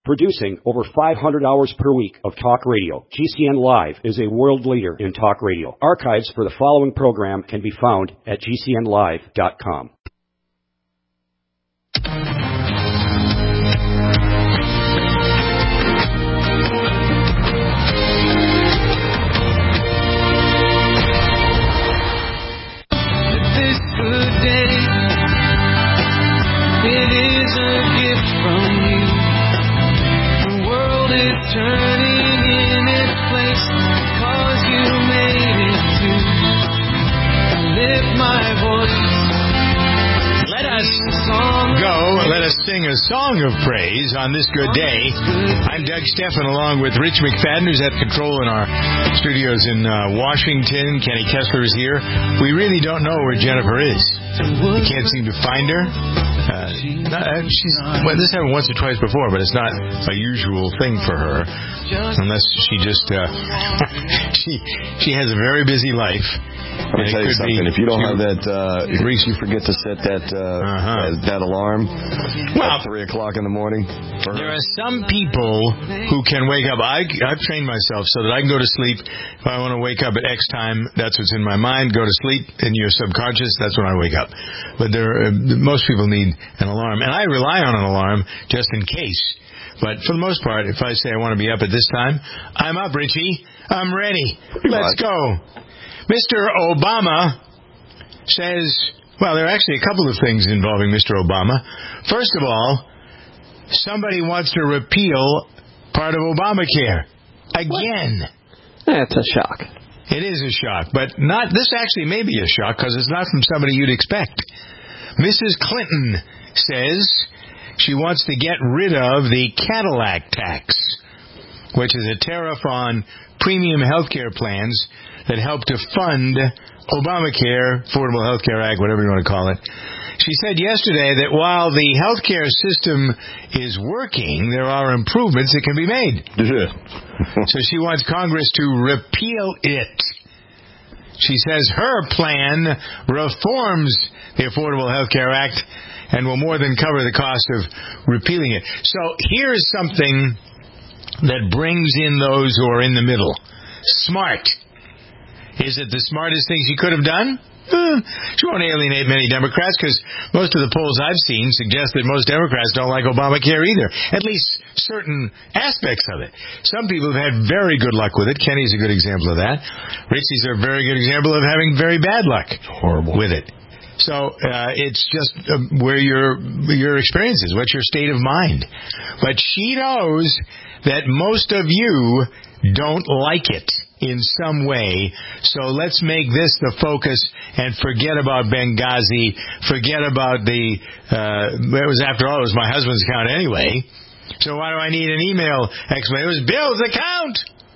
Producing over 500 hours per week of talk radio, GCN Live is a world leader in talk radio. Archives for the following program can be found at GCNlive.com. Turning in its place, 'cause you made it to lift my voice. Let us go. Let us sing a song of praise on this good day. I'm Doug Steffen, along with Rich McFadden, who's at control in our studios in Washington. Kenny Kessler is here. We really don't know where Jennifer is. We can't seem to find her. This happened once or twice before, but it's not a usual thing for her, unless she just she has a very busy life. Let me tell you something. If you don't have that, Reese, you forget to set that alarm at 3 o'clock in the morning. There are some people who can wake up. I've trained myself so that I can go to sleep. If I want to wake up at X time, that's what's in my mind. Go to sleep, and your subconscious, that's when I wake up. But most people need an alarm, and I rely on an alarm just in case. But for the most part, if I say I want to be up at this time, I'm up, Richie. I'm ready. Let's go. Mr. Obama says, well, there are actually a couple of things involving Mr. Obama. First of all, somebody wants to repeal part of Obamacare. Again. That's a shock. It is a shock, but this actually may be a shock because it's not from somebody you'd expect. Mrs. Clinton says she wants to get rid of the Cadillac tax, which is a tariff on premium health care plans that help to fund Obamacare, Affordable Health Care Act, whatever you want to call it. She said yesterday that while the health care system is working, there are improvements that can be made. So she wants Congress to repeal it. She says her plan reforms the Affordable Health Care Act and will more than cover the cost of repealing it. So here's something that brings in those who are in the middle. Smart. Is it the smartest thing she could have done? She won't alienate many Democrats because most of the polls I've seen suggest that most Democrats don't like Obamacare either, at least certain aspects of it. Some people have had very good luck with it. Kenny's a good example of that. Richie's a very good example of having very bad luck with it. So it's just where your experience is, what's your state of mind. But she knows that most of you don't like it in some way, so let's make this the focus and forget about Benghazi, forget about it was, after all, it was my husband's account anyway, so why do I need an email explanation? It was Bill's account!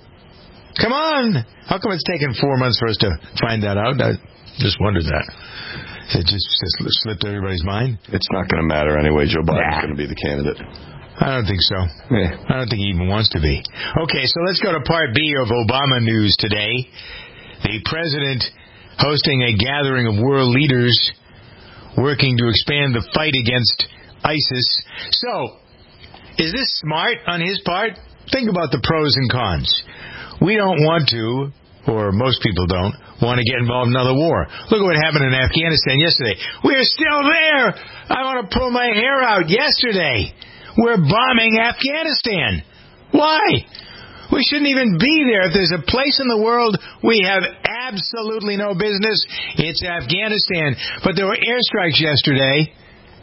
Come on! How come it's taken 4 months for us to find that out? I just wondered that. It just slipped everybody's mind? It's not going to matter anyway. Joe Biden's going to be the candidate. I don't think so. Yeah. I don't think he even wants to be. Okay, so let's go to part B of Obama news today. The president hosting a gathering of world leaders working to expand the fight against ISIS. So, is this smart on his part? Think about the pros and cons. We don't want to, or most people don't, want to get involved in another war. Look at what happened in Afghanistan yesterday. We're still there! I want to pull my hair out yesterday. We're bombing Afghanistan. Why? We shouldn't even be there. If there's a place in the world we have absolutely no business, it's Afghanistan. But there were airstrikes yesterday.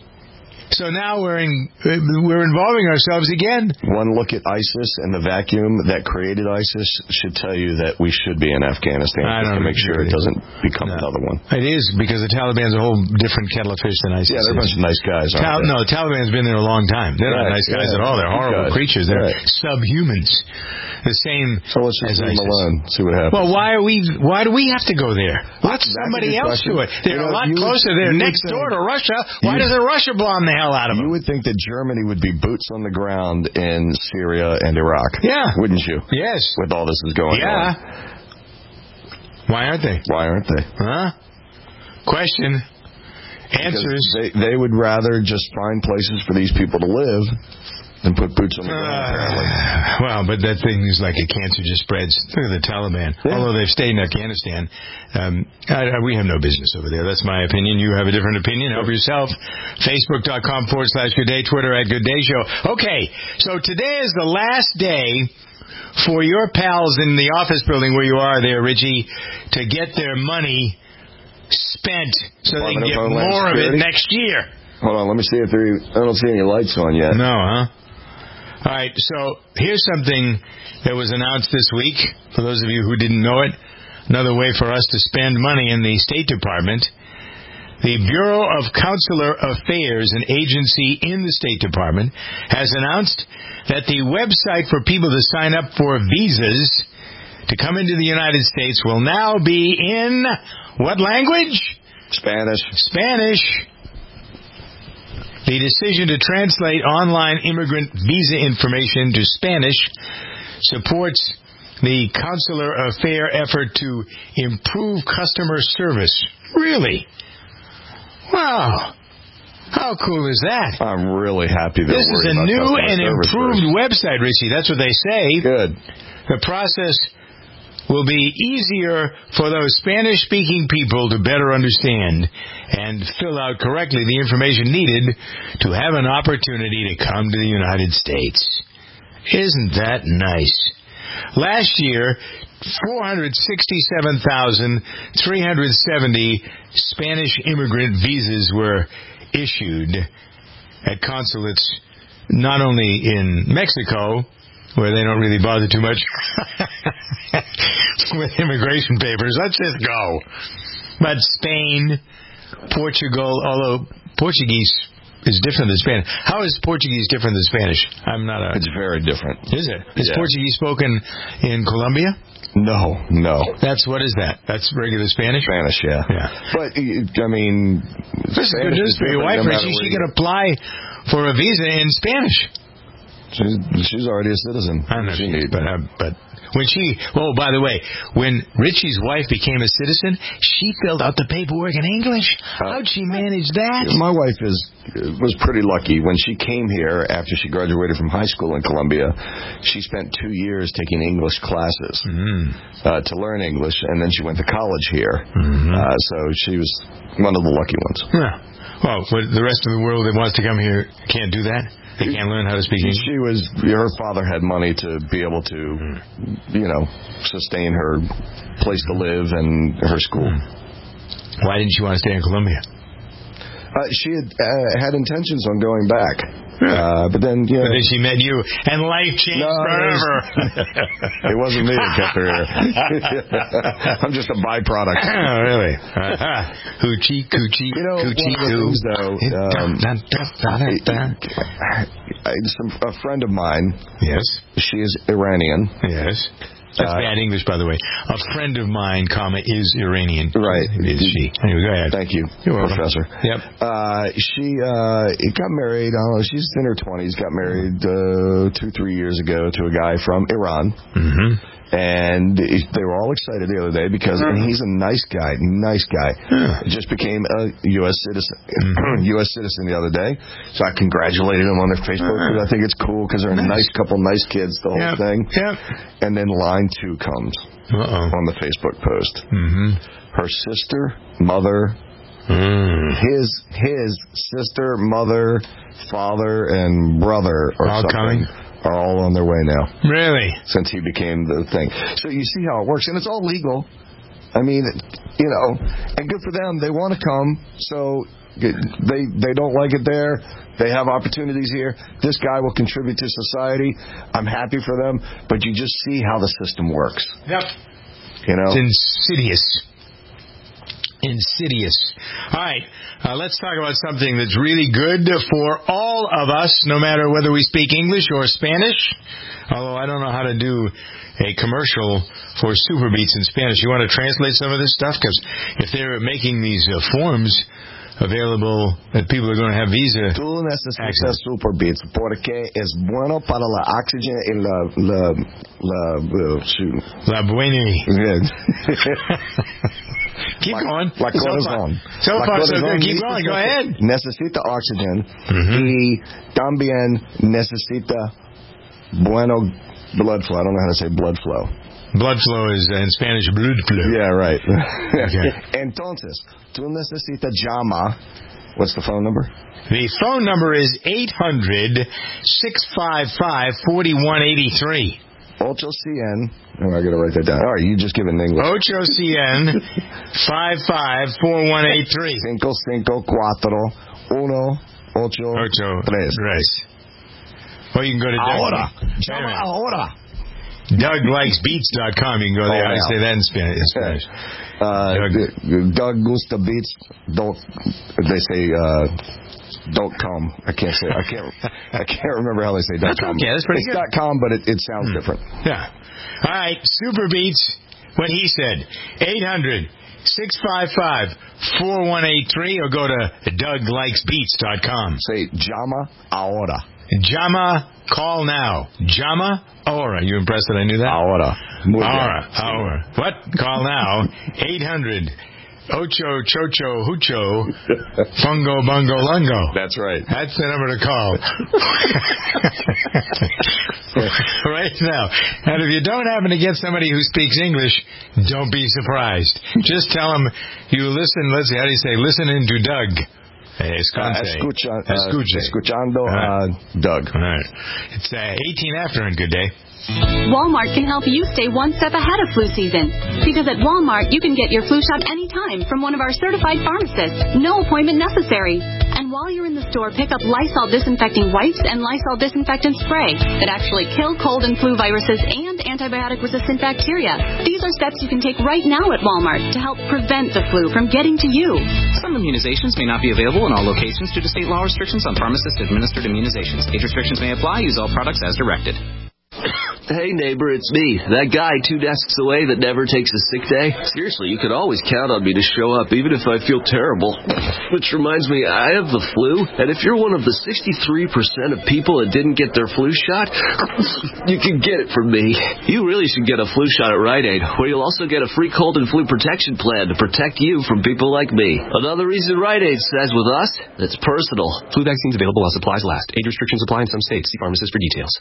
So now we're involving ourselves again. One look at ISIS and the vacuum that created ISIS should tell you that we should be in Afghanistan just to make sure it doesn't become another one. It is, because the Taliban's a whole different kettle of fish than ISIS. Yeah, they're a bunch of nice guys, aren't they? No, Taliban's been there a long time. They're not nice guys at all. They're horrible creatures. They're subhumans. The same so let's just leave them alone, see what happens. Well, why do we have to go there? Let somebody else do it. They're a lot closer. They're next door to Russia. Why doesn't Russia bomb the hell out of them? You would think that Germany would be boots on the ground in Syria and Iraq. Yeah. Wouldn't you? Yes. With all this is going on. Yeah. Why aren't they? Why aren't they? Huh? Question. Answers. They would rather just find places for these people to live and put boots on the ground, apparently. Well, but that thing is like a cancer, just spreads. Look at the Taliban. Yeah. Although they've stayed in Afghanistan, we have no business over there. That's my opinion. You have a different opinion. Help yourself. Facebook.com/Good Day, Twitter @GoodDayShow. Okay, so today is the last day for your pals in the office building where you are there, Richie, to get their money spent so they can get more of it next year. Hold on, let me see if I don't see any lights on yet. No, huh? All right, so here's something that was announced this week. For those of you who didn't know it, another way for us to spend money in the State Department. The Bureau of Consular Affairs, an agency in the State Department, has announced that the website for people to sign up for visas to come into the United States will now be in what language? Spanish. The decision to translate online immigrant visa information to Spanish supports the consular affair effort to improve customer service. Really? Wow. How cool is that? I'm really happy that this is a new and improved website, Richie. That's what they say. Good. The process will be easier for those Spanish-speaking people to better understand and fill out correctly the information needed to have an opportunity to come to the United States. Isn't that nice? Last year, 467,370 Spanish immigrant visas were issued at consulates not only in Mexico, where they don't really bother too much with immigration papers. Let's just go. But Spain, Portugal, although Portuguese is different than Spanish. How is Portuguese different than Spanish? It's very different. Is it? Is Portuguese spoken in Colombia? No. What is that? That's regular Spanish? Spanish, yeah. But, I mean... This is good news for your wife, Richie. She can apply for a visa in Spanish. She's already a citizen. I know she needs, but when by the way, when Richie's wife became a citizen, she filled out the paperwork in English. How'd she manage that? My wife was pretty lucky. When she came here after she graduated from high school in Columbia, she spent 2 years taking English classes to learn English, and then she went to college here. So she was one of the lucky ones. Yeah. Well, the rest of the world that wants to come here can't do that. They can't learn how to speak English. Her father had money to be able to, sustain her place to live and her school. Why didn't she want to stay in Columbia? She had intentions on going back. But then, But then she met you, and life changed forever. It wasn't me that kept her here. I'm just a byproduct. Oh, really? Hoochie, coochie, coochie, coo. A friend of mine. Yes. She is Iranian. Yes. That's bad English, by the way. A friend of mine, is Iranian. Right. Is she. Anyway, go ahead. Thank you, Professor. Yep. She got married, I don't know, she's in her 20s, got married 2-3 years ago to a guy from Iran. And they were all excited the other day because and he's a nice guy. Just became a U.S. citizen. U.S. citizen the other day. So I congratulated him on their Facebook because I think it's cool because they're a nice couple, nice kids, the whole thing. And then line 2 comes on the Facebook post. Her sister, mother, his sister, mother, father, and brother or all something. Coming? Are all on their way now. Really? Since he became the thing. So you see how it works. And it's all legal. I mean, and good for them. They want to come. So they don't like it there. They have opportunities here. This guy will contribute to society. I'm happy for them. But you just see how the system works. Yep. It's insidious. All right. Let's talk about something that's really good for all of us, no matter whether we speak English or Spanish. Although I don't know how to do a commercial for Super Beats in Spanish. You want to translate some of this stuff? Because if they're making these forms available that people are going to have visa. Tú necesitas Super Beats porque es bueno para la oxygen y la buena. Keep going. La corazón. So far, so good. Keep going. Go ahead. Necesita oxygen. Y también necesita bueno blood flow. I don't know how to say blood flow. Blood flow is in Spanish, blood flow. Yeah, right. Okay. Entonces, tú necesitas llama. What's the phone number? The phone number is 800-655-4183. 800. Oh, I got to write that down. All right, you just give it in English. 800-55-4183. 554-183. Well, you can go to Ahora. Llama ahora. DougLikesBeats.com. You can go there. I say that in Spanish. Doug Gusta Beats. Don't they say? Don't come. I can't remember how they say That's .com. okay. That's pretty it's good. .com, but it sounds different. Yeah. All right. Super Beats. What he said. 800-655-4183 or go to DougLikesBeats.com. Say llama ahora. Llama, call now. Llama ahora. You impressed that I knew that? Ahora. Ahora. What? Call now. 800. Ocho, chocho, hucho, fungo, bungo, lungo. That's right. That's the number to call. Right now. And if you don't happen to get somebody who speaks English, don't be surprised. Just tell them you listen, let's see, how do you say, listen into Doug. Escuchando Doug. All right. It's 18 after and good day. Walmart can help you stay one step ahead of flu season. Because at Walmart, you can get your flu shot anytime from one of our certified pharmacists. No appointment necessary. And while you're in the store, pick up Lysol disinfecting wipes and Lysol disinfectant spray that actually kill cold and flu viruses and antibiotic-resistant bacteria. These are steps you can take right now at Walmart to help prevent the flu from getting to you. Some immunizations may not be available in all locations due to state law restrictions on pharmacist-administered immunizations. Age restrictions may apply. Use all products as directed. Hey, neighbor, it's me. That guy 2 desks away that never takes a sick day. Seriously, you could always count on me to show up, even if I feel terrible. Which reminds me, I have the flu, and if you're one of the 63% of people that didn't get their flu shot, you can get it from me. You really should get a flu shot at Rite Aid, where you'll also get a free cold and flu protection plan to protect you from people like me. Another reason Rite Aid says with us, it's personal. Flu vaccines available while supplies last. Age restrictions apply in some states. See pharmacist for details.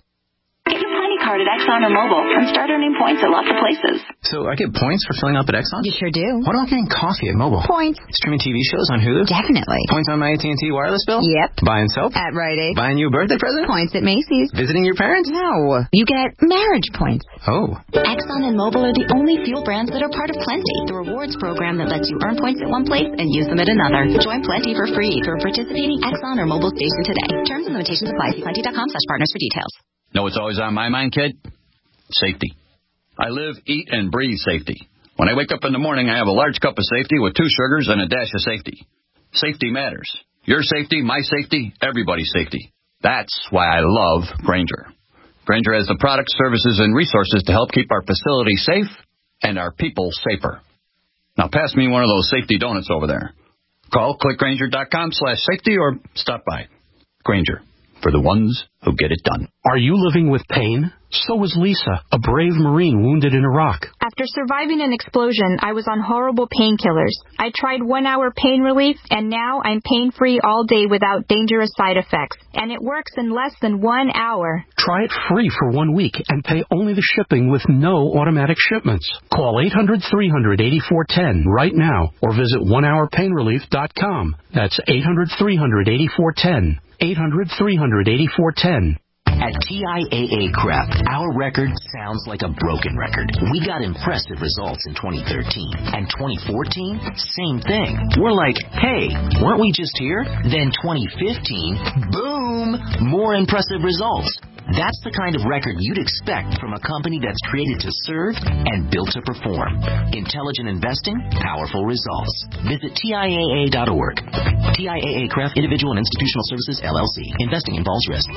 At Exxon or Mobil and start earning points at lots of places. So I get points for filling up at Exxon? You sure do. What about getting coffee at Mobil? Points. Streaming TV shows on Hulu? Definitely. Points on my AT&T wireless bill? Yep. Buying soap? At Rite Aid. Buying you a birthday present? Points at Macy's. Visiting your parents? No. You get marriage points. Oh. Exxon and Mobil are the only fuel brands that are part of Plenty, the rewards program that lets you earn points at one place and use them at another. Join Plenty for free through a participating Exxon or Mobil station today. Terms and limitations apply. See plenty.com/partners for details. Know what's always on my mind, kid? Safety. I live, eat, and breathe safety. When I wake up in the morning, I have a large cup of safety with 2 sugars and a dash of safety. Safety matters. Your safety, my safety, everybody's safety. That's why I love Grainger. Grainger has the products, services, and resources to help keep our facilities safe and our people safer. Now pass me one of those safety donuts over there. Call clickgrainger.com/safety or stop by. Grainger, for the ones who get it done. Are you living with pain? So was Lisa, a brave Marine wounded in Iraq. After surviving an explosion, I was on horrible painkillers. I tried 1-hour pain relief, and now I'm pain-free all day without dangerous side effects. And it works in less than 1 hour. Try it free for 1 week and pay only the shipping with no automatic shipments. Call 800-300-8410 right now or visit onehourpainrelief.com. That's 800-300-8410. 800-300-8410. At TIAA Craft, our record sounds like a broken record. We got impressive results in 2013. And 2014, same thing. We're like, hey, weren't we just here? Then 2015, boom, more impressive results. That's the kind of record you'd expect from a company that's created to serve and built to perform. Intelligent investing, powerful results. Visit TIAA.org. TIAA Craft Individual and Institutional Services, LLC. Investing involves risk.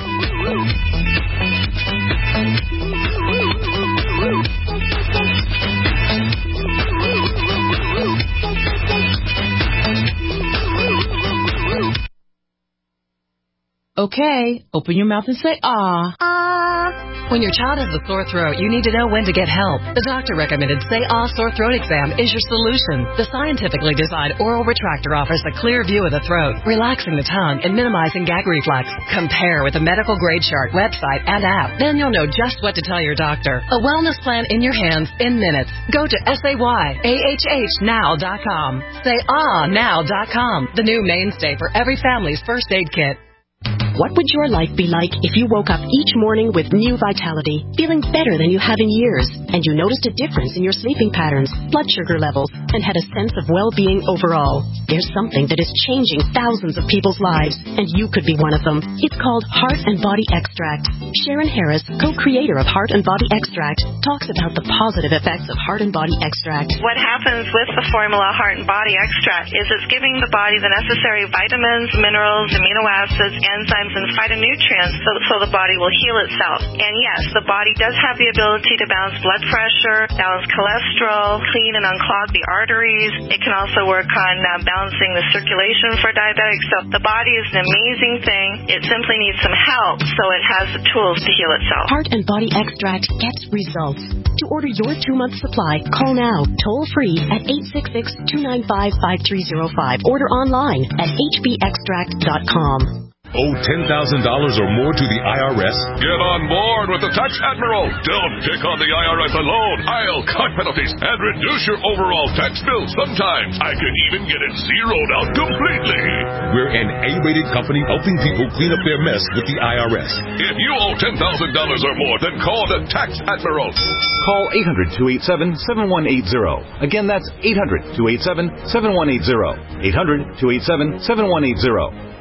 Okay, open your mouth and say ah. Ah. When your child has a sore throat, you need to know when to get help. The doctor recommended Say Ah Sore Throat Exam is your solution. The scientifically designed oral retractor offers a clear view of the throat, relaxing the tongue and minimizing gag reflex. Compare with a medical grade chart, website, and app. Then you'll know just what to tell your doctor. A wellness plan in your hands in minutes. Go to SayAHHnow.com. SayAhNow.com. The new mainstay for every family's first aid kit. What would your life be like if you woke up each morning with new vitality, feeling better than you have in years, and you noticed a difference in your sleeping patterns, blood sugar levels, and had a sense of well-being overall? There's something that is changing thousands of people's lives, and you could be one of them. It's called Heart and Body Extract. Sharon Harris, co-creator of Heart and Body Extract, talks about the positive effects of Heart and Body Extract. What happens with the formula Heart and Body Extract is it's giving the body the necessary vitamins, minerals, amino acids, enzymes, and phytonutrients so the body will heal itself. And yes, the body does have the ability to balance blood pressure, balance cholesterol, clean and unclog the arteries. It can also work on balancing the circulation for diabetics. So the body is an amazing thing. It simply needs some help so it has the tools to heal itself. Heart and Body Extract gets results. To order your 2-month supply, call now, toll free at 866-295-5305. Order online at hbextract.com. Owe $10,000 or more to the IRS? Get on board with the Tax Admiral. Don't pick on the IRS alone. I'll cut penalties and reduce your overall tax bill. Sometimes I can even get it zeroed out completely. We're an A-rated company helping people clean up their mess with the IRS. If you owe $10,000 or more, then call the Tax Admiral. Call 800-287-7180. Again, that's 800-287-7180. 800-287-7180.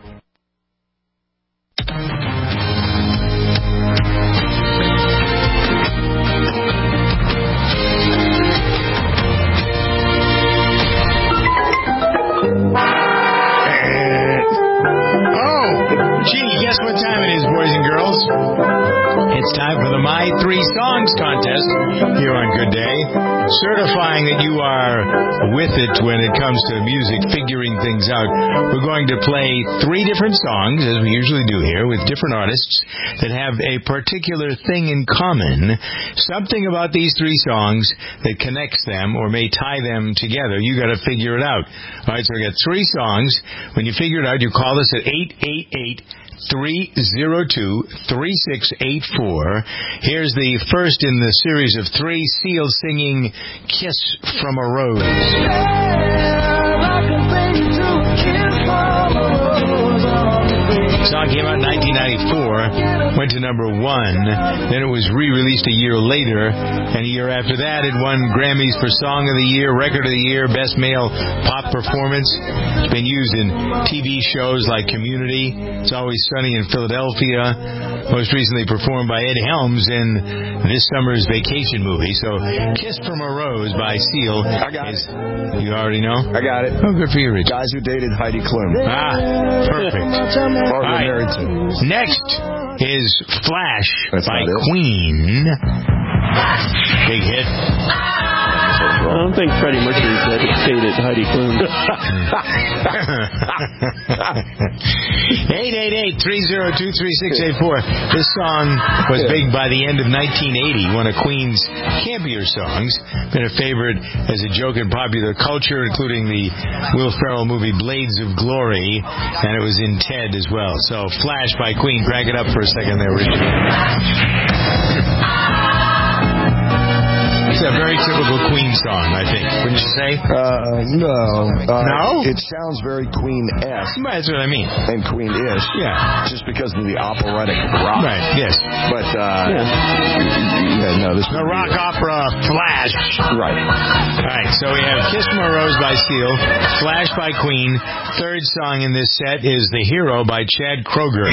Guess what time it is, boys and girls? It's time for the My 3 Songs contest here on Good Day. Certifying that you are with it when it comes to music, figuring things out. We're going to play 3 different songs, as we usually do here, with different artists that have a particular thing in common. Something about these 3 songs that connects them or may tie them together. You got to figure it out. All right, so we got 3 songs. When you figure it out, you call us at 888-302-3684. Here's the first in the series of 3, Seal singing Kiss from a Rose. The song came out in 1994, went to number 1. Then it was re-released a year later, and a year after that it won Grammys for Song of the Year, Record of the Year, Best Male Pop Performance. It's been used in TV shows like Community, It's Always Sunny in Philadelphia, most recently performed by Ed Helms in this summer's Vacation movie. So, Kiss from a Rose by Seal. I got it. You already know? I got it. Oh, good for you, Rich. Guys who dated Heidi Klum. Ah, perfect. Or were married to. Next is Flash by Queen. Big hit. I don't think Freddie Mercury dated Heidi Klum. 888-302-3684. This song was big by the end of 1980, one of Queen's campier songs. Been a favorite as a joke in popular culture, including the Will Ferrell movie Blades of Glory, and it was in Ted as well. So, Flash by Queen. Crank it up for a second there, Richard. It's a very typical Queen song, I think. Wouldn't you say? No. No? It sounds very Queen-esque. That's what I mean. And Queen-ish. Yeah. Just because of the operatic rock. Right, yes. But, no, this the rock opera Flash. Right. All right, so we have Kiss from a Rose by Seal, Flash by Queen. Third song in this set is The Hero by Chad Kroeger.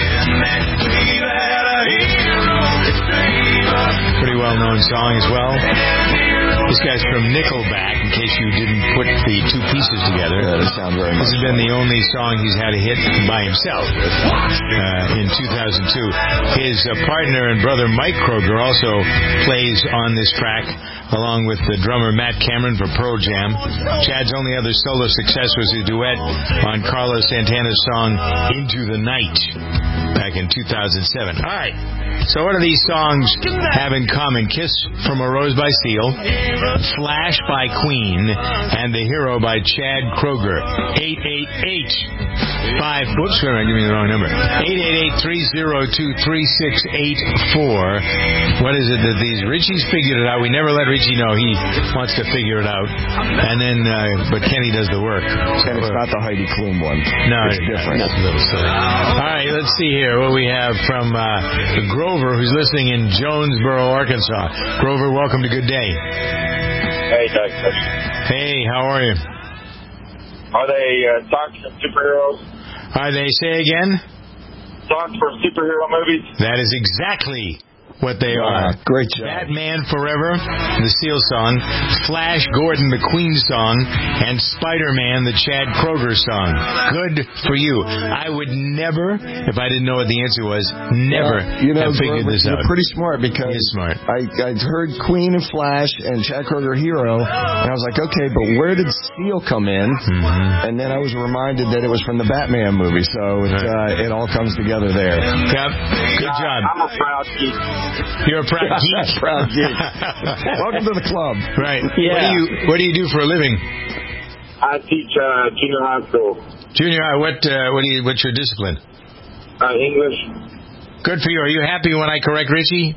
Pretty well-known song as well. This guy's from Nickelback, in case you didn't put the two pieces together. Yeah, that sounds very much. This has been the only song he's had a hit by himself in 2002. His partner and brother Mike Kroger also plays on this track, along with the drummer Matt Cameron for Pearl Jam. Chad's only other solo success was a duet on Carlos Santana's song Into the Night back in 2007. All right. So what do these songs have in common? Kiss from a Rose by Seal, Flash by Queen, and The Hero by Chad Kroger. 888-5... Whoops, wait a minute, give me the wrong number. 888-302-3684. What is it that these... Richie's figured it out. We never let Richie know he wants to figure it out. And then, but Kenny does the work. And it's not the Heidi Klum one. No, it's different. That's a little silly. All right, let's see here what we have from Grover, who's listening in Jonesboro, Arkansas. Grover, welcome to Good Day. Hey, Doug. Hey, how are you? Are they socks for superheroes? Are they, say again? Socks for superhero movies? That is exactly what they are. Great job. Batman Forever, the Seal song, Flash Gordon, the Queen song, and Spider-Man, the Chad Kroger song. Good for you. I would never, if I didn't know what the answer was, never have figured this out. You're pretty smart because smart. I heard Queen and Flash and Chad Kroger Hero, and I was like, okay, but where did Seal come in? Mm-hmm. And then I was reminded that it was from the Batman movie, so it all comes together there. Yep. Good job. I'm a proud geek. You're a proud geek. Proud geek. Welcome to the club. Right. Yeah. What do you do for a living? I teach junior high school. Junior high. What's your discipline? English. Good for you. Are you happy when I correct Richie?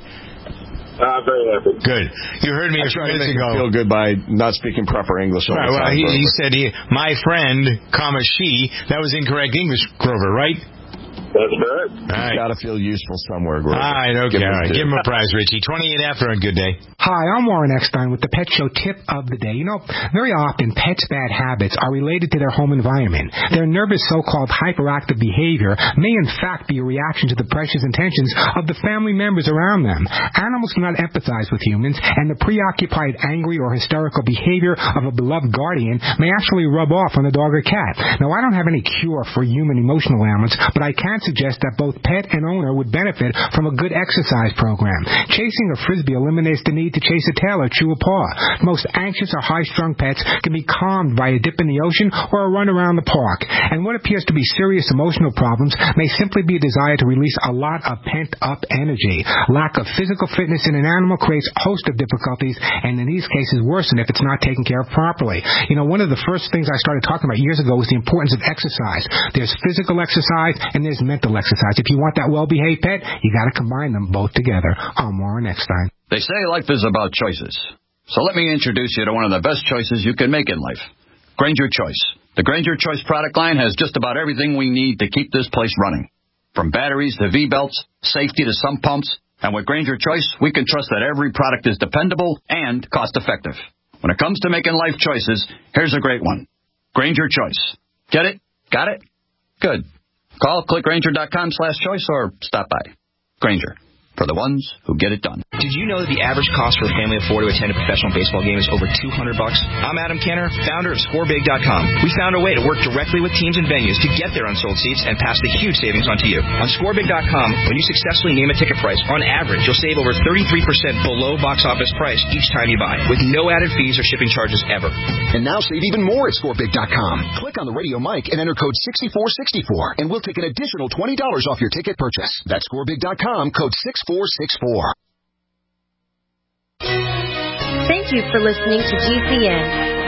Very happy. Good. You heard me a few minutes ago. Feel good by not speaking proper English all the time. Well, he said my friend, she. That was incorrect English, Grover, right? That's correct. Right. Got to feel useful somewhere, Grover. All right, okay. Give him a prize, Richie. 28 after on Good Day. Hi, I'm Warren Eckstein with the Pet Show Tip of the Day. You know, very often pets' bad habits are related to their home environment. Their nervous so-called hyperactive behavior may in fact be a reaction to the pressures and tensions of the family members around them. Animals cannot empathize with humans, and the preoccupied, angry, or hysterical behavior of a beloved guardian may actually rub off on the dog or cat. Now, I don't have any cure for human emotional ailments, but I can suggest that both pet and owner would benefit from a good exercise program. Chasing a frisbee eliminates the need to chase a tail or chew a paw. Most anxious or high-strung pets can be calmed by a dip in the ocean or a run around the park. And what appears to be serious emotional problems may simply be a desire to release a lot of pent-up energy. Lack of physical fitness in an animal creates a host of difficulties, and in these cases worsen if it's not taken care of properly. You know, one of the first things I started talking about years ago was the importance of exercise. There's physical exercise and there's mental exercise. If you want that well-behaved pet, you got to combine them both together. I'm Warren Eckstein. They say life is about choices. So let me introduce you to one of the best choices you can make in life. Grainger Choice. The Grainger Choice product line has just about everything we need to keep this place running. From batteries to V-belts, safety to sump pumps. And with Grainger Choice, we can trust that every product is dependable and cost-effective. When it comes to making life choices, here's a great one. Grainger Choice. Get it? Got it? Good. Call clickgrainger.com/choice or stop by. Grainger. For the ones who get it done. Did you know that the average cost for a family of 4 to attend a professional baseball game is over $200? I'm Adam Kenner, founder of ScoreBig.com. We found a way to work directly with teams and venues to get their unsold seats and pass the huge savings on to you. On ScoreBig.com, when you successfully name a ticket price, on average, you'll save over 33% below box office price each time you buy, with no added fees or shipping charges ever. And now save even more at ScoreBig.com. Click on the radio mic and enter code 6464, and we'll take an additional $20 off your ticket purchase. That's ScoreBig.com, code 6464. Thank you for listening to GCN.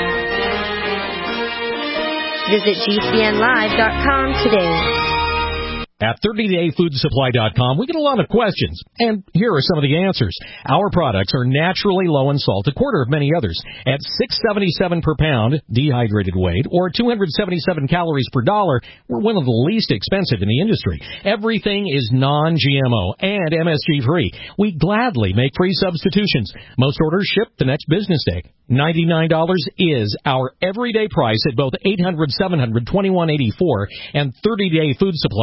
Visit GCNlive.com today. At 30dayfoodsupply.com, we get a lot of questions, and here are some of the answers. Our products are naturally low in salt, a quarter of many others, at $6.77 per pound, dehydrated weight, or 277 calories per dollar. We're one of the least expensive in the industry. Everything is non-GMO and MSG-free. We gladly make free substitutions. Most orders ship the next business day. $99 is our everyday price at both 800-700-2184 and 30dayfoodsupply.com.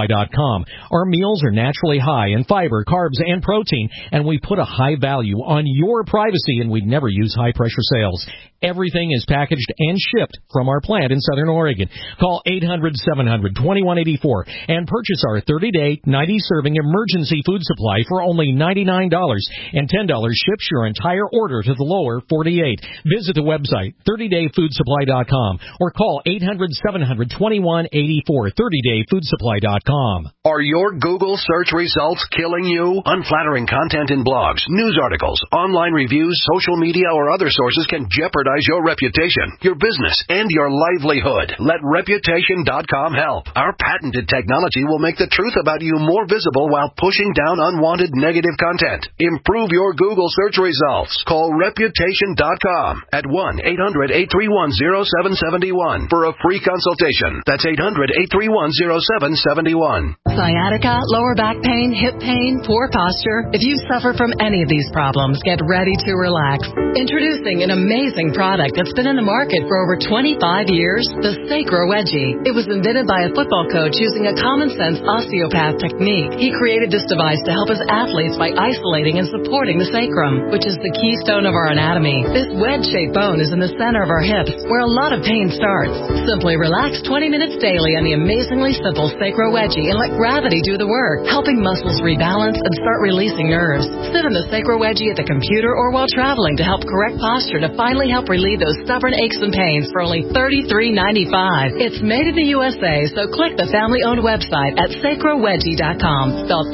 FoodSupplies.com. Our meals are naturally high in fiber, carbs, and protein, and we put a high value on your privacy, and we'd never use high-pressure sales. Everything is packaged and shipped from our plant in Southern Oregon. Call 800-700-2184 and purchase our 30-day, 90-serving emergency food supply for only $99, and $10 ships your entire order to the lower 48. Visit the website, 30dayfoodsupply.com, or call 800-700-2184, 30dayfoodsupply.com. Are your Google search results killing you? Unflattering content in blogs, news articles, online reviews, social media, or other sources can jeopardize your reputation, your business, and your livelihood. Let Reputation.com help. Our patented technology will make the truth about you more visible while pushing down unwanted negative content. Improve your Google search results. Call Reputation.com at 1-800-831-0771 for a free consultation. That's 800-831-0771. Sciatica, lower back pain, hip pain, poor posture. If you suffer from any of these problems, get ready to relax. Introducing an amazing product that's been in the market for over 25 years, the Sacro Wedgie. It was invented by a football coach using a common-sense osteopath technique. He created this device to help his athletes by isolating and supporting the sacrum, which is the keystone of our anatomy. This wedge-shaped bone is in the center of our hips, where a lot of pain starts. Simply relax 20 minutes daily on the amazingly simple Sacro Wedgie and let gravity do the work, helping muscles rebalance and start releasing nerves. Sit in the Sacro Wedgie at the computer or while traveling to help correct posture to finally help relieve those stubborn aches and pains for only $33.95. It's made in the USA, so click the family-owned website at sacrowedgie.com, spelled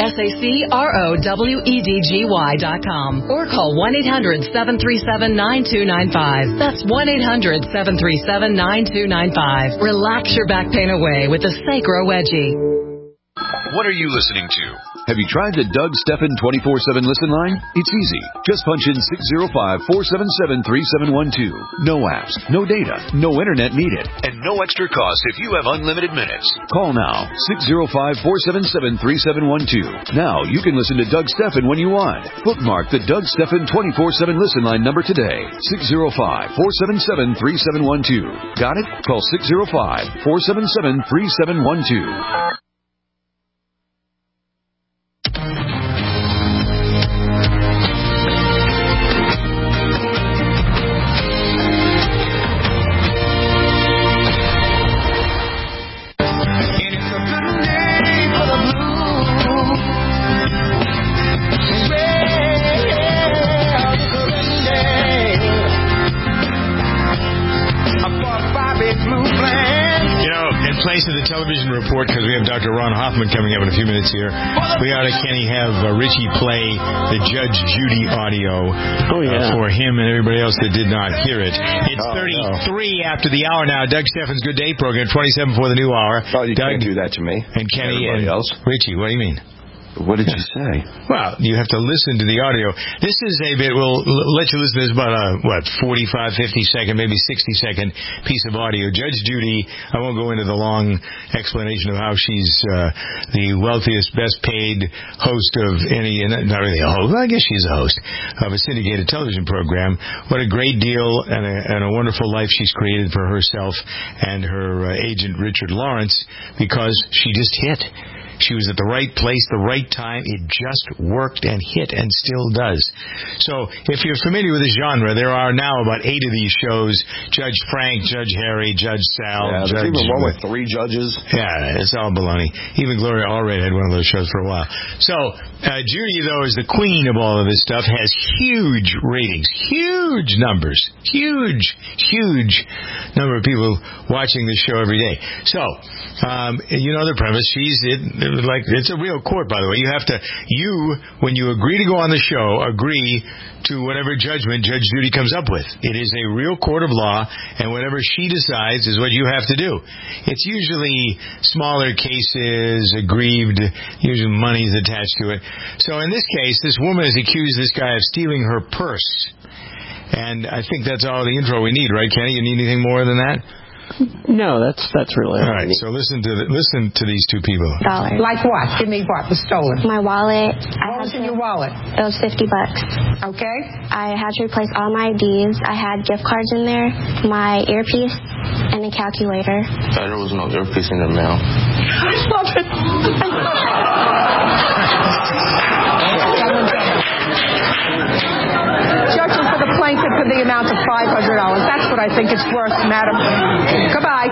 SACROWEDGY.com, or call 1-800-737-9295. That's 1-800-737-9295. Relax your back pain away with the Sacro Wedgie. What are you listening to? Have you tried the Doug Stephan 24/7 listen line? It's easy. Just punch in 605-477-3712. No apps, no data, no internet needed, and no extra cost if you have unlimited minutes. Call now, 605-477-3712. Now you can listen to Doug Stephan when you want. Bookmark the Doug Stephan 24/7 listen line number today. 605-477-3712. Got it? Call 605-477-3712. Place of the television report, because we have Dr. Ron Hoffman coming up in a few minutes here. We ought to, Kenny, have Richie play the Judge Judy audio for him and everybody else that did not hear it. It's 33 after the hour now. Doug Stephan's Good Day program, 27 for the new hour. Oh, you Doug, can't do that to me. And Kenny and else. Richie, what do you mean? What did you say? Well, you have to listen to the audio. This is a bit, we'll let you listen to this about a, 45, 50-second, maybe 60-second piece of audio. Judge Judy, I won't go into the long explanation of how she's the wealthiest, best-paid host of any, not really a host, I guess she's a host of a syndicated television program. What a great deal and a wonderful life she's created for herself and her agent, Richard Lawrence, because she just hit. She was at the right place, the right time. It just worked and hit and still does. So if you're familiar with this genre, there are now about 8 of these shows. Judge Frank, Judge Harry, Judge Sal. Yeah, there's even one with 3 judges. Yeah, it's all baloney. Even Gloria Allred had one of those shows for a while. So Judy, though, is the queen of all of this stuff, has huge ratings, huge numbers, huge number of people watching this show every day. So, you know the premise. It's a real court, by the way. When you agree to go on the show, agree to whatever judgment Judge Judy comes up with. It is a real court of law, and whatever she decides is what you have to do. It's usually smaller cases, aggrieved, usually money's attached to it. So in this case, this woman has accused this guy of stealing her purse. And I think that's all the intro we need, right, Kenny? You need anything more than that? No, that's really all right. So listen to these two people. $1. Like what? Give me what was stolen. My wallet. What was in your wallet? It was $50. Okay. I had to replace all my IDs. I had gift cards in there, my earpiece, and a calculator. There was no earpiece in the mail. Stop it. Judging for the plaintiff for the amount of $500. That's what I think it's worth, madam. Goodbye.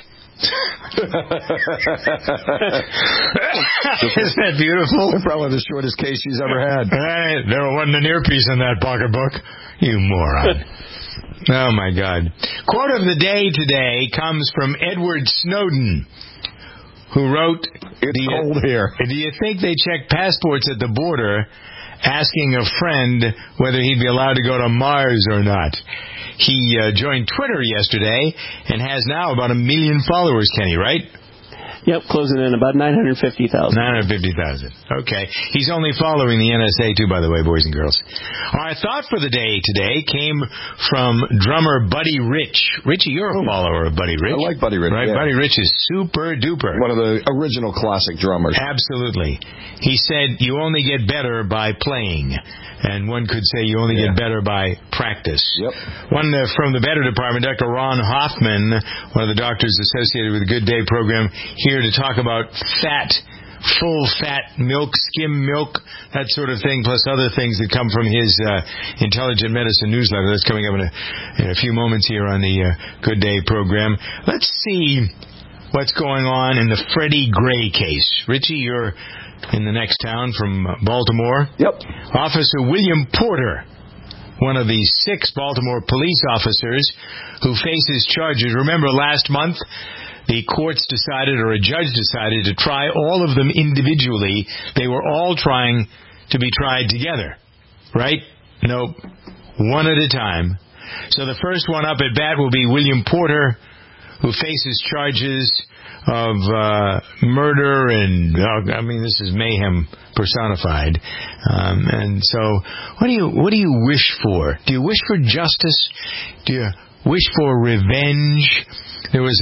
Isn't that beautiful? Probably the shortest case she's ever had. There wasn't an earpiece in that pocketbook. You moron. Oh, my God. Quote of the day today comes from Edward Snowden, who wrote, It's cold here. Do you think they check passports at the border, asking a friend whether he'd be allowed to go to Mars or not? He joined Twitter yesterday and has now about 1 million followers, Kenny, right? Yep, closing in about 950,000. 950,000. Okay. He's only following the NSA, too, by the way, boys and girls. Our thought for the day today came from drummer Buddy Rich. Richie, you're a follower of Buddy Rich. I like Buddy Rich. Right? Yeah. Buddy Rich is super duper. One of the original classic drummers. Absolutely. He said, you only get better by playing. And one could say you only get better by practice. Yep. One from the Better Department, Dr. Ron Hoffman, one of the doctors associated with the Good Day program, here to talk about full fat milk, skim milk, that sort of thing, plus other things that come from his Intelligent Medicine newsletter. That's coming up in a few moments here on the Good Day program. Let's see what's going on in the Freddie Gray case. Richie, you're in the next town from Baltimore. Yep. Officer William Porter, one of the 6 Baltimore police officers who faces charges. Remember last month, the courts decided, or a judge decided, to try all of them individually. They were all trying to be tried together. Right? Nope. One at a time. So the first one up at bat will be William Porter, who faces charges of murder and, this is mayhem personified. And so, what do you wish for? Do you wish for justice? Do you wish for revenge? There was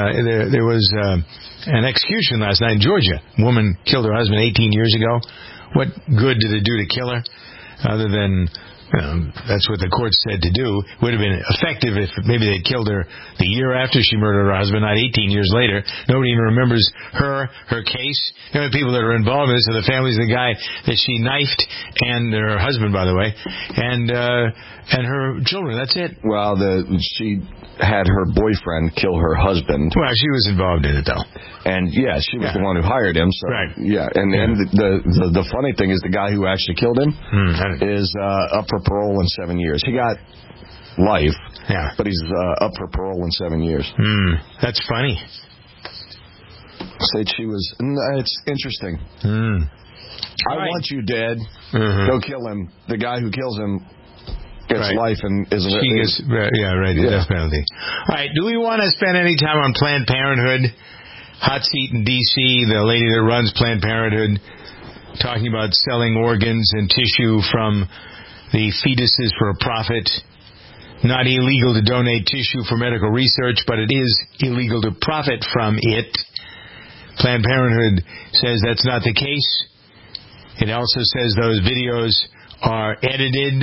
an execution last night in Georgia. A woman killed her husband 18 years ago. What good did it do to kill her? Other than that's what the court said to do. Would have been effective if maybe they killed her the year after she murdered her husband, not 18 years later. Nobody even remembers her case. The only people that are involved in this are the families of the guy that she knifed, and her husband, by the way, and her children. That's it. Well, she had her boyfriend kill her husband. Well, she was involved in it, though. And, she was the one who hired him. So, right. Yeah, and the funny thing is the guy who actually killed him is up for parole in 7 years. He got life, but he's up for parole in 7 years. That's funny. Said she was... It's interesting. I want you dead. Go kill him. The guy who kills him gets life and is... death penalty. All right, do we want to spend any time on Planned Parenthood? Hot seat in D.C., the lady that runs Planned Parenthood, talking about selling organs and tissue from the fetuses for a profit. Not illegal to donate tissue for medical research, but it is illegal to profit from it. Planned Parenthood says that's not the case. It also says those videos are edited,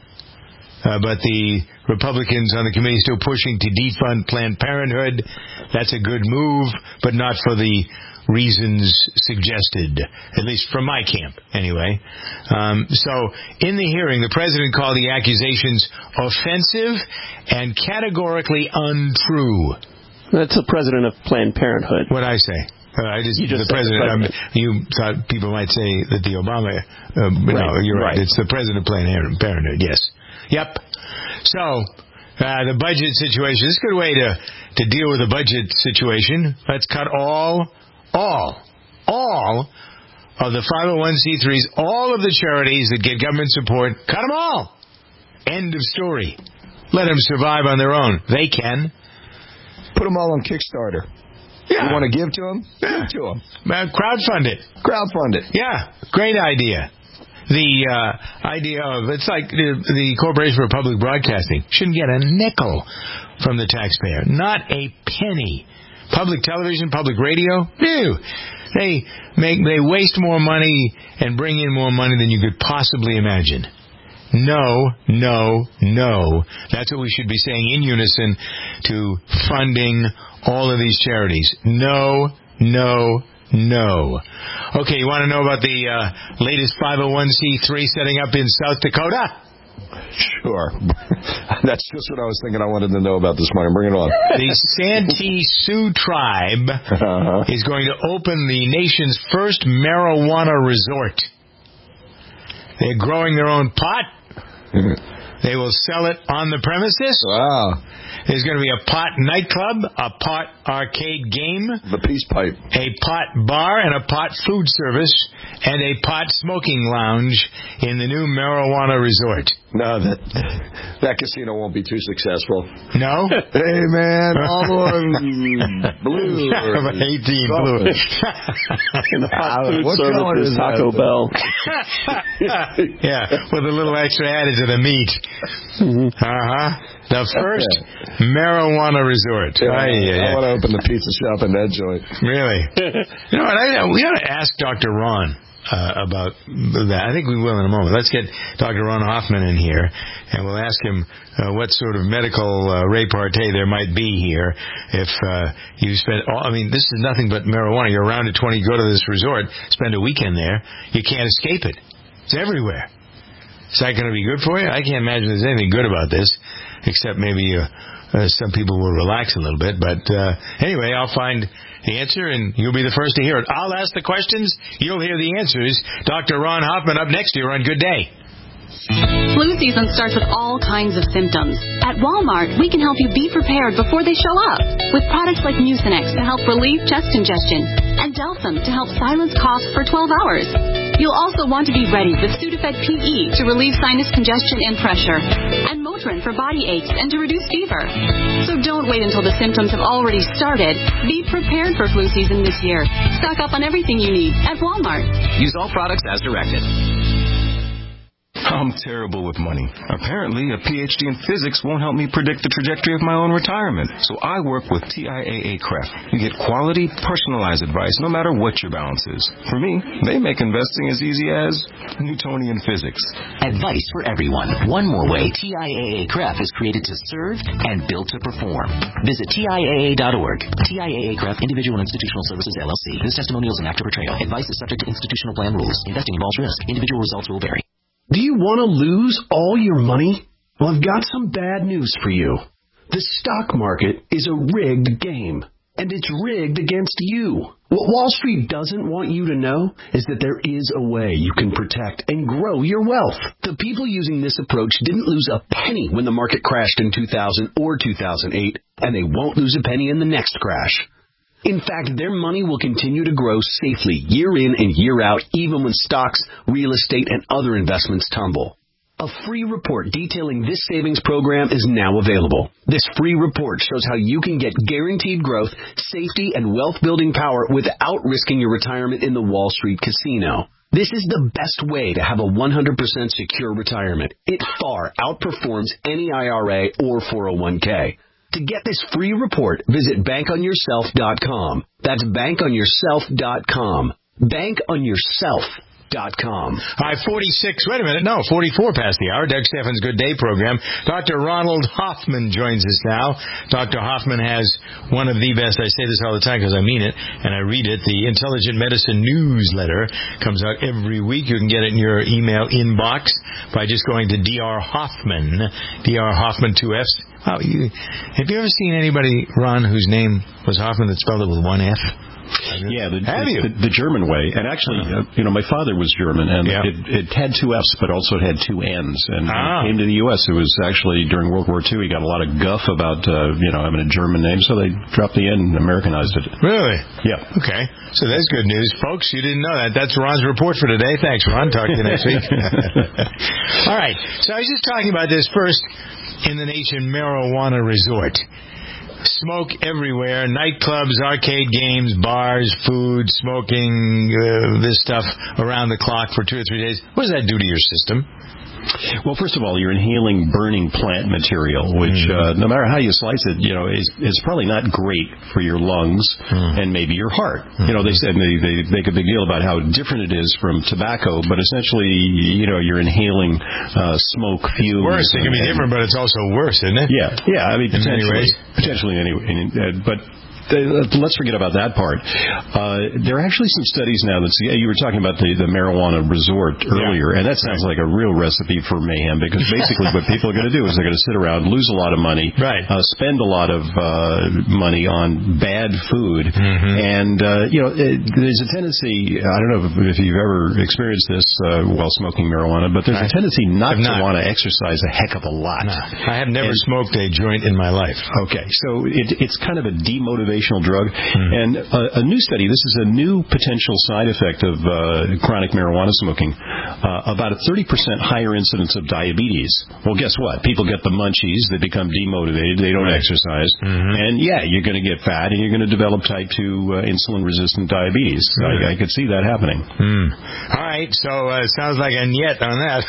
but the Republicans on the committee still pushing to defund Planned Parenthood. That's a good move, but not for the reasons suggested, at least from my camp, anyway. So, in the hearing, the president called the accusations offensive and categorically untrue. That's the president of Planned Parenthood. What'd I say? The president. You thought people might say that the Obama... No, you're right. It's the president of Planned Parenthood, yes. Yep. So, the budget situation. This is a good way to deal with the budget situation. Let's cut all of the 501c3s, all of the charities that get government support, cut them all. End of story. Let them survive on their own. They can. Put them all on Kickstarter. Yeah. You want to give to them? Give to them. Crowdfund it. Crowdfund it. Yeah. Great idea. the idea of, it's like the Corporation for Public Broadcasting shouldn't get a nickel from the taxpayer. Not a penny. Public television, public radio, no. They waste more money and bring in more money than you could possibly imagine. No, no, no. That's what we should be saying in unison to funding all of these charities. No, no, no. Okay, you want to know about the latest 501c3 setting up in South Dakota? Sure. That's just what I was thinking I wanted to know about this morning. Bring it on. The Santee Sioux Tribe is going to open the nation's first marijuana resort. They're growing their own pot. They will sell it on the premises. Wow. There's going to be a pot nightclub, a pot arcade game, the Peace Pipe, a pot bar, and a pot food service, and a pot smoking lounge in the new marijuana resort. No, that casino won't be too successful. No? Hey, man, all on blue. 18 blue. And the pot food service is Taco Bell. Yeah, with a little extra added to the meat. The first marijuana resort. Yeah, I want to open the pizza shop in that joint. Really? You know what? We ought to ask Dr. Ron about that. I think we will in a moment. Let's get Dr. Ron Hoffman in here, and we'll ask him what sort of medical repartee there might be here if you spend this is nothing but marijuana. You're around at 20, go to this resort, spend a weekend there. You can't escape it. It's everywhere. Is that going to be good for you? I can't imagine there's anything good about this, except maybe some people will relax a little bit. But anyway, I'll find the answer, and you'll be the first to hear it. I'll ask the questions. You'll hear the answers. Dr. Ron Hoffman up next here on Good Day. Flu season starts with all kinds of symptoms. At Walmart, we can help you be prepared before they show up with products like Mucinex to help relieve chest congestion and Delphim to help silence coughs for 12 hours. You'll also want to be ready with Sudafed PE to relieve sinus congestion and pressure, and Motrin for body aches and to reduce fever. So don't wait until the symptoms have already started. Be prepared for flu season this year. Stock up on everything you need at Walmart. Use all products as directed. I'm terrible with money. Apparently, a PhD in physics won't help me predict the trajectory of my own retirement. So I work with TIAA-CREF. You get quality, personalized advice no matter what your balance is. For me, they make investing as easy as Newtonian physics. Advice for everyone. One more way TIAA-CREF is created to serve and built to perform. Visit TIAA.org. TIAA-CREF, Individual and Institutional Services, LLC. This testimonial is an active portrayal. Advice is subject to institutional plan rules. Investing involves risk. Individual results will vary. Do you want to lose all your money? Well, I've got some bad news for you. The stock market is a rigged game, and it's rigged against you. What Wall Street doesn't want you to know is that there is a way you can protect and grow your wealth. The people using this approach didn't lose a penny when the market crashed in 2000 or 2008, and they won't lose a penny in the next crash. In fact, their money will continue to grow safely year in and year out, even when stocks, real estate, and other investments tumble. A free report detailing this savings program is now available. This free report shows how you can get guaranteed growth, safety, and wealth-building power without risking your retirement in the Wall Street casino. This is the best way to have a 100% secure retirement. It far outperforms any IRA or 401k. To get this free report, visit bankonyourself.com. That's bankonyourself.com. Bankonyourself.com. All right, 44 past the hour. Doug Stephan's Good Day program. Dr. Ronald Hoffman joins us now. Dr. Hoffman has one of the best, I say this all the time because I mean it, and I read it, the Intelligent Medicine newsletter. Comes out every week. You can get it in your email inbox by just going to Dr. Hoffman, Dr. Hoffman, 2 Fs. Wow, have you ever seen anybody, Ron, whose name was Hoffman that spelled it with 1 F? Yeah, the German way. And actually, my father was German, and it had 2 Fs, but also it had 2 Ns. And when he came to the U.S., it was actually during World War II, he got a lot of guff about, having a German name, so they dropped the N and Americanized it. Really? Yeah. Okay. So that's good news. Folks, you didn't know that. That's Ron's report for today. Thanks, Ron. Talk to you next week. All right. So I was just talking about this first in the nation marijuana resort. Smoke everywhere. Nightclubs, arcade games, bars, food, smoking, this stuff around the clock for 2 or 3 days. What does that do to your system? Well, first of all, you're inhaling burning plant material, which no matter how you slice it, is probably not great for your lungs and maybe your heart. They said they make a big deal about how different it is from tobacco, but essentially, you're inhaling smoke fumes. Worse, it can be different, but it's also worse, isn't it? Yeah. I mean, potentially anyway, but. Let's forget about that part. There are actually some studies now that you were talking about the marijuana resort earlier, and that sounds like a real recipe for mayhem, because basically what people are going to do is they're going to sit around, lose a lot of money, spend a lot of money on bad food, and there's a tendency, I don't know if you've ever experienced this while smoking marijuana, but there's a tendency not to want to exercise a heck of a lot. I have never smoked a joint in my life. Okay, so it's kind of a demotivational drug. And a new study, this is a new potential side effect of chronic marijuana smoking, about a 30% higher incidence of diabetes. Well, guess what? People get the munchies, they become demotivated, they don't exercise, and you're going to get fat, and you're going to develop type 2 insulin-resistant diabetes. I could see that happening. All right, so it sounds like a niet on that.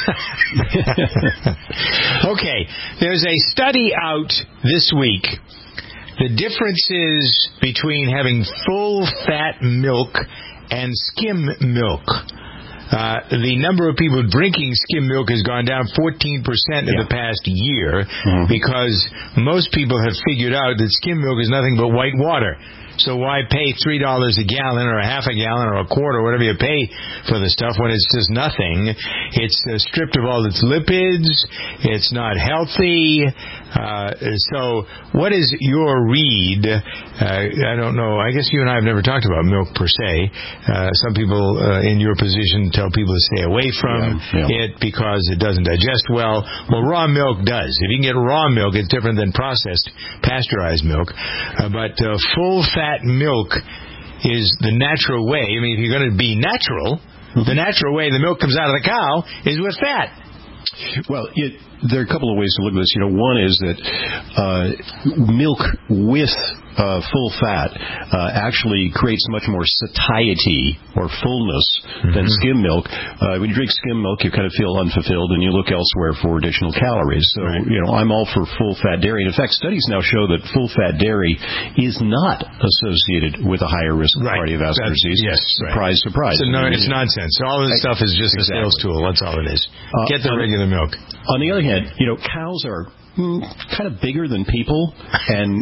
Okay, there's a study out this week. The differences between having full-fat milk and skim milk. The number of people drinking skim milk has gone down 14% in the past year because most people have figured out that skim milk is nothing but white water. So why pay $3 a gallon or a half a gallon or a quart or whatever you pay for the stuff when it's just nothing? It's stripped of all its lipids. It's not healthy. So what is your read? I don't know. I guess you and I have never talked about milk per se. Some people in your position tell people to stay away from it because it doesn't digest well. Well, raw milk does. If you can get raw milk, it's different than processed, pasteurized milk. But full-fat milk is the natural way. I mean, if you're going to be natural, the natural way the milk comes out of the cow is with fat. Well, there are a couple of ways to look at this. One is that milk with full fat actually creates much more satiety or fullness than skim milk. When you drink skim milk, you kind of feel unfulfilled, and you look elsewhere for additional calories. So, I'm all for full-fat dairy. And in fact, studies now show that full-fat dairy is not associated with a higher risk of cardiovascular disease. Yes. Surprise, surprise. So, no, it's nonsense. All this stuff is just a sales tool. That's all it is. Get the regular milk. On the other hand, cows are kind of bigger than people, and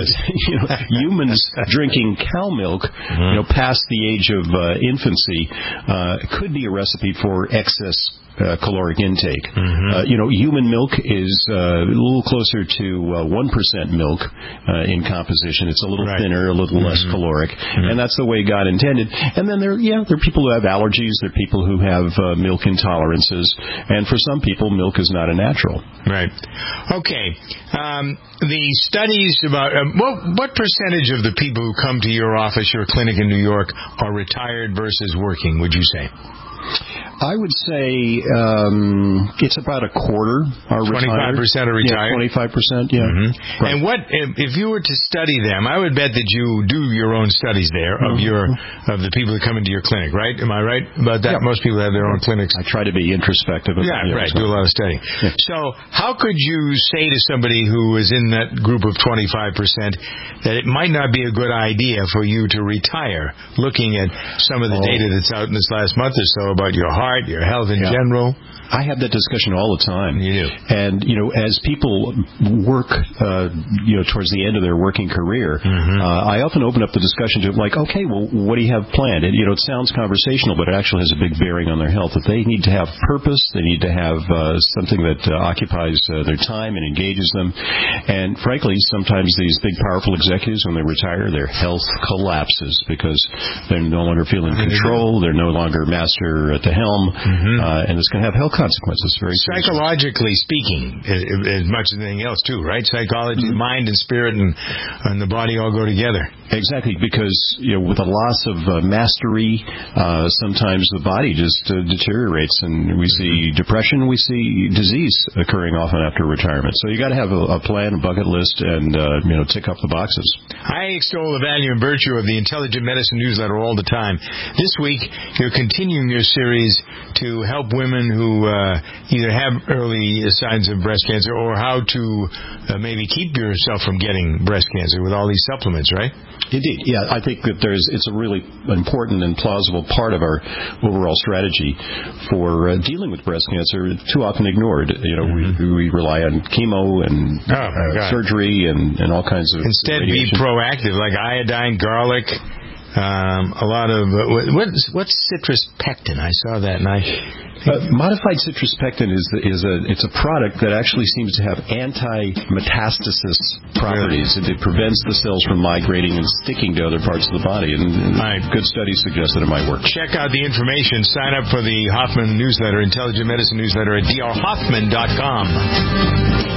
humans drinking cow milk, past the age of infancy, could be a recipe for excess caloric intake. Human milk is a little closer to 1% milk in composition. It's a little thinner, a little less caloric, and that's the way God intended. And then there are people who have allergies. There are people who have milk intolerances, and for some people, milk is not a natural. Right. Okay. The studies about what percentage of the people who come to your office, your clinic in New York, are retired versus working, would you say? I would say it's about a quarter are 25% are retired? 25%, yeah. Right. And what if you were to study them? I would bet that you do your own studies there of the people that come into your clinic, right? Am I right about that? Most people have their own clinics. I try to be introspective. Right. Do a lot of studying. So how could you say to somebody who is in that group of 25% that it might not be a good idea for you to retire, looking at some of the data that's out in this last month or so about your heart, your health in general? I have that discussion all the time. You do. And, as people work, towards the end of their working career, I often open up the discussion to like, okay, well, what do you have planned? And, it sounds conversational, but it actually has a big bearing on their health. That they need to have purpose. They need to have something that occupies their time and engages them. And, frankly, sometimes these big, powerful executives, when they retire, their health collapses because they're no longer feeling control. They're no longer master at the helm. overwhelm, and it's going to have health consequences. Very psychologically speaking, as much as anything else, too, right? Psychology, mind and spirit and the body all go together. Exactly, because with a loss of mastery, sometimes the body just deteriorates, and we see depression, we see disease occurring often after retirement. So you got to have a plan, a bucket list, and tick off the boxes. I extol the value and virtue of the Intelligent Medicine newsletter all the time. This week, you're continuing your series to help women who either have early signs of breast cancer or how to maybe keep yourself from getting breast cancer with all these supplements, right? Indeed, yeah. I think that it's a really important and plausible part of our overall strategy for dealing with breast cancer. Too often ignored. We rely on chemo and surgery and all kinds of. Instead, be proactive, like iodine, garlic. A lot of what's citrus pectin? I saw that, and modified citrus pectin it's a product that actually seems to have anti-metastasis properties. Really? It prevents the cells from migrating and sticking to other parts of the body, and good studies suggest that it might work. Check out the information. Sign up for the Hoffman newsletter, Intelligent Medicine newsletter at drhoffman.com.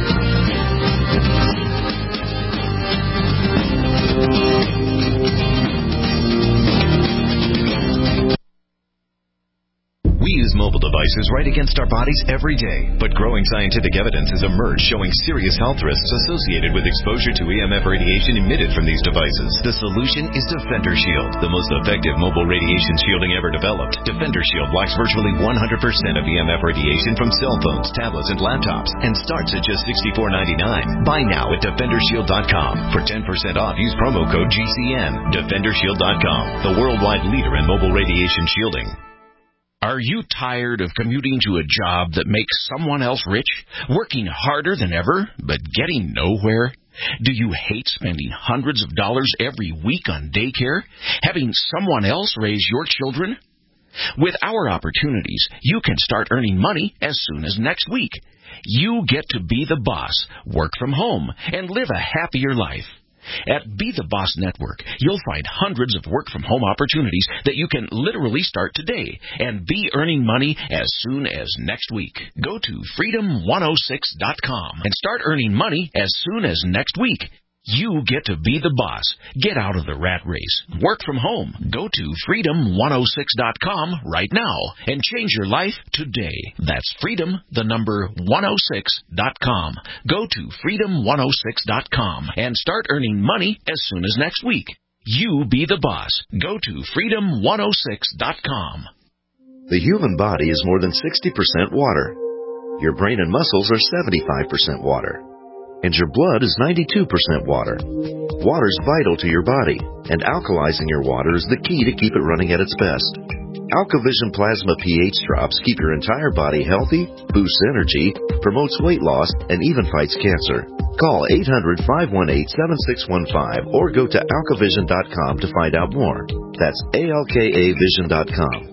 We use mobile devices right against our bodies every day, but growing scientific evidence has emerged showing serious health risks associated with exposure to EMF radiation emitted from these devices. The solution is Defender Shield, the most effective mobile radiation shielding ever developed. Defender Shield blocks virtually 100% of EMF radiation from cell phones, tablets, and laptops, and starts at just $64.99. Buy now at DefenderShield.com. For 10% off, use promo code GCN. DefenderShield.com, the worldwide leader in mobile radiation shielding. Are you tired of commuting to a job that makes someone else rich, working harder than ever, but getting nowhere? Do you hate spending hundreds of dollars every week on daycare, having someone else raise your children? With our opportunities, you can start earning money as soon as next week. You get to be the boss, work from home, and live a happier life. At Be the Boss Network, you'll find hundreds of work-from-home opportunities that you can literally start today and be earning money as soon as next week. Go to freedom106.com and start earning money as soon as next week. You get to be the boss. Get out of the rat race. Work from home. Go to freedom106.com right now and change your life today. That's freedom106.com. Go to freedom106.com and start earning money as soon as next week. You be the boss. Go to freedom106.com. The human body is more than 60% water. Your brain and muscles are 75% water. And your blood is 92% water. Water is vital to your body, and alkalizing your water is the key to keep it running at its best. AlkaVision Plasma pH drops keep your entire body healthy, boosts energy, promotes weight loss, and even fights cancer. Call 800-518-7615 or go to alkavision.com to find out more. That's ALKAvision.com.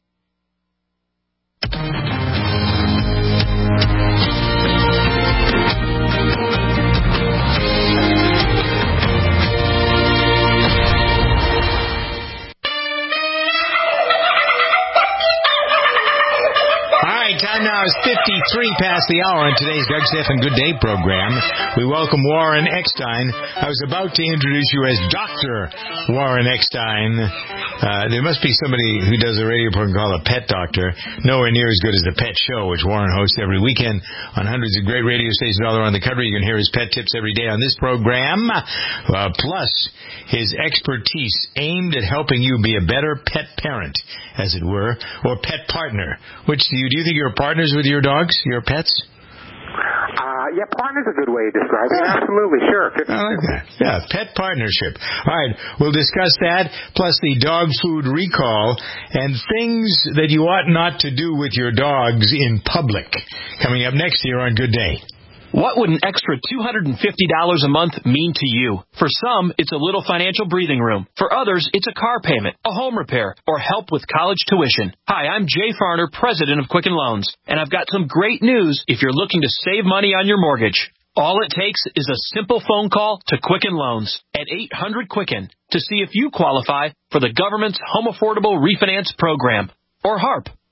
Time now is 53 past the hour on today's Doug Stephan Good Day program. We welcome Warren Eckstein. I was about to introduce you as Dr. Warren Eckstein. There must be somebody who does a radio program called a Pet Doctor. Nowhere near as good as the Pet Show, which Warren hosts every weekend on hundreds of great radio stations all around the country. You can hear his pet tips every day on this program. Plus, his expertise aimed at helping you be a better pet parent, as it were, or pet partner. Which do you think you're partners with your dogs, your pets? Yeah, partner's a good way to describe it. Absolutely, sure. I like that. Yeah, pet partnership. All right, we'll discuss that, plus the dog food recall and things that you ought not to do with your dogs in public. Coming up next here on Good Day. What would an extra $250 a month mean to you? For some, it's a little financial breathing room. For others, it's a car payment, a home repair, or help with college tuition. Hi, I'm Jay Farner, president of Quicken Loans, and I've got some great news if you're looking to save money on your mortgage. All it takes is a simple phone call to Quicken Loans at 800-QUICKEN to see if you qualify for the government's Home Affordable Refinance Program, or HARP.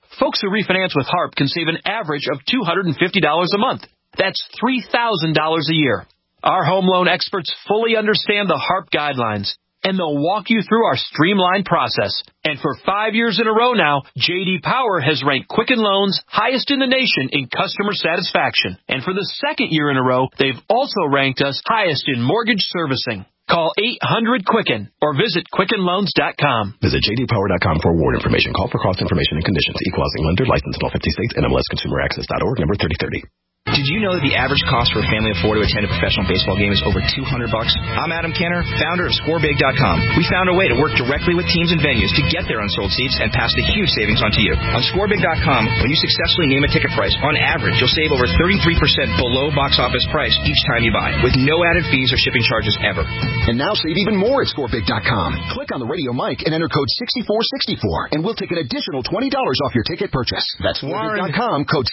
Folks who refinance with HARP can save an average of $250 a month. That's $3,000 a year. Our home loan experts fully understand the HARP guidelines, and they'll walk you through our streamlined process. And for 5 years in a row now, J.D. Power has ranked Quicken Loans highest in the nation in customer satisfaction. And for the second year in a row, they've also ranked us highest in mortgage servicing. Call 800-QUICKEN or visit QuickenLoans.com. Visit jdpower.com for award information. Call for cost information and conditions. Equal housing lender. Licensed in all 50 states. NMLSConsumerAccess.org. Number 3030. Did you know that the average cost for a family of 4 to attend a professional baseball game is over $200? I'm Adam Kenner, founder of ScoreBig.com. We found a way to work directly with teams and venues to get their unsold seats and pass the huge savings on to you. On ScoreBig.com, when you successfully name a ticket price, on average, you'll save over 33% below box office price each time you buy, with no added fees or shipping charges ever. And now save even more at ScoreBig.com. Click on the radio mic and enter code 6464, and we'll take an additional $20 off your ticket purchase. That's ScoreBig.com, code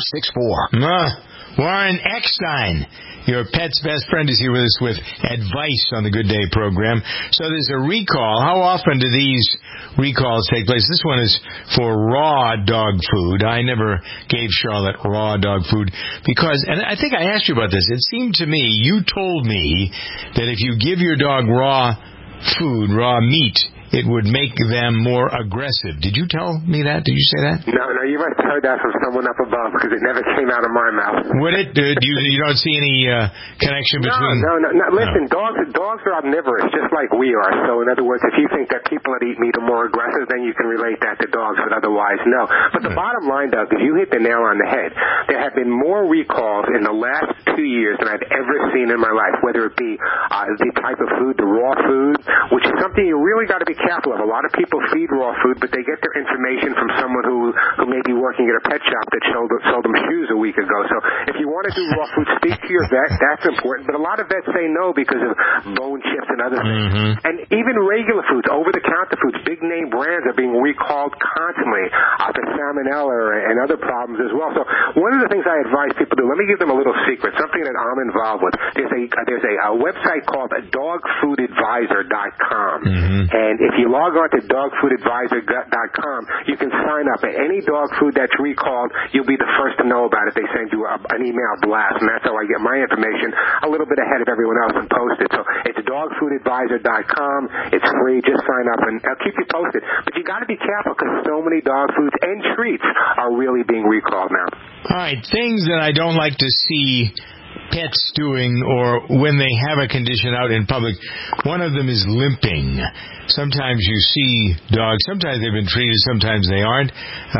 6464. Warren Eckstein, your pet's best friend, is here with us with advice on the Good Day program. So there's a recall. How often do these recalls take place? This one is for raw dog food. I never gave Charlotte raw dog food because, and I think I asked you about this, it seemed to me, you told me that if you give your dog raw food, raw meat, it would make them more aggressive. Did you tell me that? Did you say that? No, you must have heard that from someone up above because it never came out of my mouth. Would it? You don't see any connection between... No. Listen, dogs are omnivorous just like we are. So in other words, if you think that people that eat meat are more aggressive, then you can relate that to dogs, but otherwise, no. But the bottom line, Doug, is you hit the nail on the head. There have been more recalls in the last 2 years than I've ever seen in my life, whether it be the type of food, the raw food, which is something you really got to be careful of. A lot of people feed raw food, but they get their information from someone who may be working at a pet shop that sold them shoes a week ago. So if you want to do raw food, speak to your vet. That's important. But a lot of vets say no because of bone chips and other things. Mm-hmm. And even regular foods, over-the-counter foods, big-name brands are being recalled constantly for salmonella and other problems as well. So one of the things I advise people to do, let me give them a little secret, something that I'm involved with. There's a website called dogfoodadvisor.com. Mm-hmm. And if you log on to dogfoodadvisor.com, you can sign up. Any dog food that's recalled, you'll be the first to know about it. They send you an email blast, and that's how I get my information a little bit ahead of everyone else and post it. So it's dogfoodadvisor.com. It's free. Just sign up, and I'll keep you posted. But you got to be careful because so many dog foods and treats are really being recalled now. All right, things that I don't like to see pets doing or when they have a condition out in public. One of them is limping. Sometimes you see dogs, sometimes they've been treated, sometimes they aren't.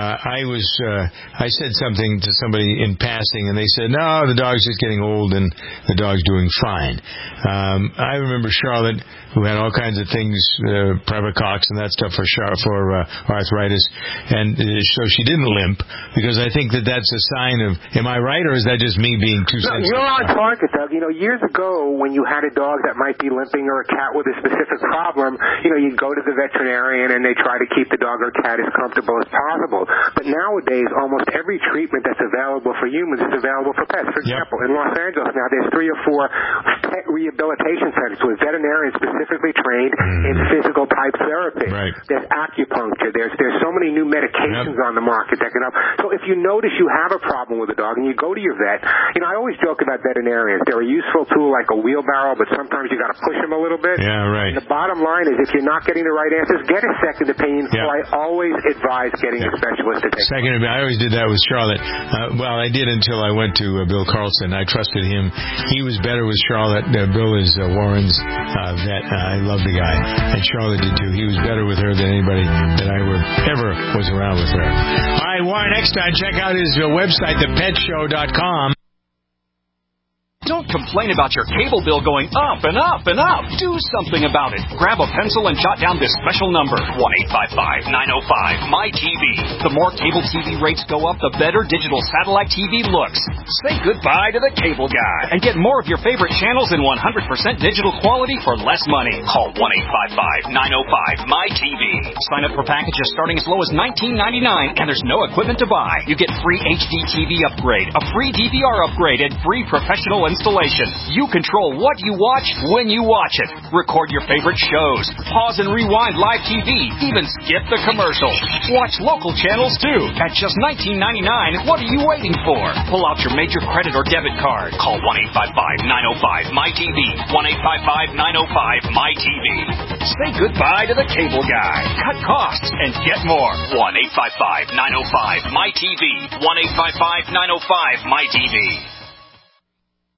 I said something to somebody in passing and they said, no, the dog's just getting old and the dog's doing fine. I remember Charlotte, who had all kinds of things, Privacox and that stuff for arthritis, and so she didn't limp because I think that's a sign of, am I right, or is that just me being too sensitive? You're on target, Doug. Years ago when you had a dog that might be limping or a cat with a specific problem, you'd go to the veterinarian and they try to keep the dog or cat as comfortable as possible. But nowadays, almost every treatment that's available for humans is available for pets. For example, in Los Angeles now, there's 3 or 4 pet rehabilitation centers with veterinarians specifically trained in physical type therapy. Right. There's acupuncture. There's so many new medications on the market that can help. So if you notice you have a problem with a dog and you go to your vet, I always joke about veterinarians. They're a useful tool like a wheelbarrow, but sometimes you got to push them a little bit. Yeah, right. And the bottom line is if you're not getting the right answers, get a second opinion. So I always advise getting a specialist to take second opinion. I always did that with Charlotte. Well, I did until I went to Bill Carlson. I trusted him. He was better with Charlotte. Bill is Warren's vet. I love the guy. And Charlotte did too. He was better with her than anybody that I ever was around with her. All right, Warren Eckstein, check out his website, thepetshow.com. Don't complain about your cable bill going up and up and up. Do something about it. Grab a pencil and jot down this special number, 1-855-905-MyTV. The more cable TV rates go up, the better digital satellite TV looks. Say goodbye to the cable guy and get more of your favorite channels in 100% digital quality for less money. Call 1-855-905-MyTV. Sign up for packages starting as low as $19.99, and there's no equipment to buy. You get free HD TV upgrade, a free DVR upgrade, and free professional and installation. You control what you watch when you watch it. Record your favorite shows. Pause and rewind live TV. Even skip the commercials. Watch local channels too. At just $19.99, what are you waiting for? Pull out your major credit or debit card. Call 1-855-905-MyTV. 1-855-905-MyTV. Say goodbye to the cable guy. Cut costs and get more. 1-855-905-MyTV. 1-855-905-MyTV.